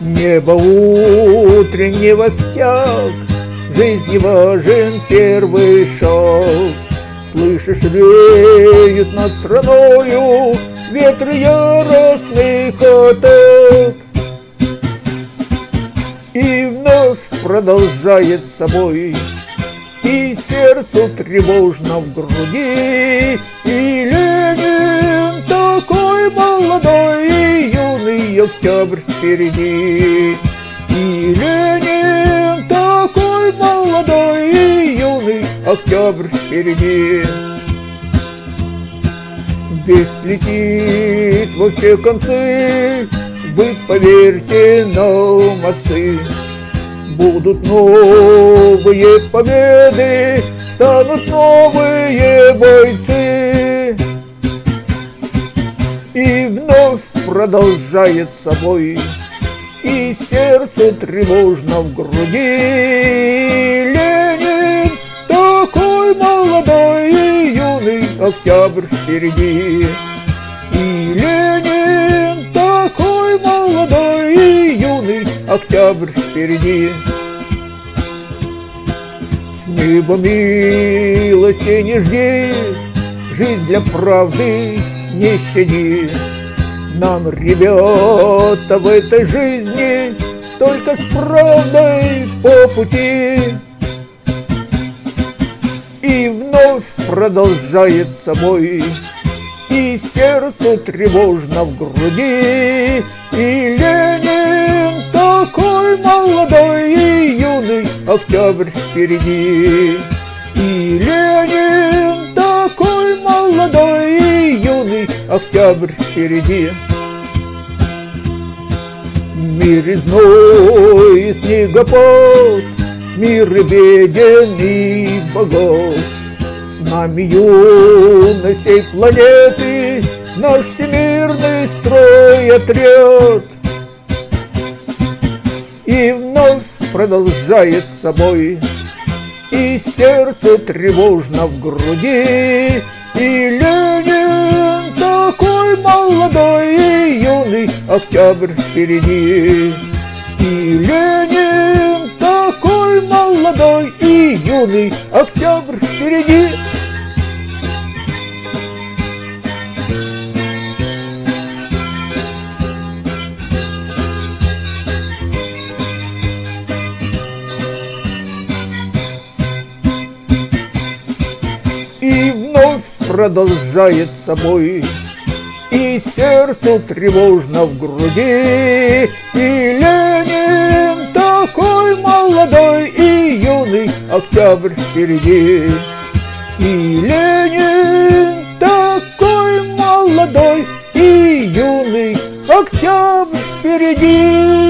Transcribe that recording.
Небо утреннего стяг, жизни важен первый шаг. Слышишь, реют над страною ветры яростных атак. И вновь продолжает собой, и сердцу тревожно в груди. И Ленин такой молодой, и юный октябрь впереди. И Ленин такой молодой, и юный октябрь впереди. Весть летит во все концы, вы поверьте нам, отцы. Будут новые победы, станут новые бойцы. И вновь продолжает собой, и сердцу тревожно в груди. Ленин такой молодой, и юный октябрь впереди. И Ленин такой молодой, и юный октябрь впереди. С неба милости не жди, жизнь для правды не щади. Нам, ребята, в этой жизни только с правдой по пути. И вновь продолжает собой, и сердцу тревожно в груди. И Ленин такой молодой, и юный октябрь впереди. И Ленин такой молодой, и юный октябрь впереди. Мир зной и снегопад, мир беден и богат. С нами юность всей планеты, наш всемирный строй отряд. И вновь продолжает собой, и сердце тревожно в груди. И Ленин такой молодой, и юный октябрь впереди. И Ленин такой молодой, и юный октябрь впереди. И вновь продолжает собой, и сердцу тревожно в груди. И Ленин такой молодой, и юный октябрь впереди. И Ленин такой молодой, и юный октябрь впереди.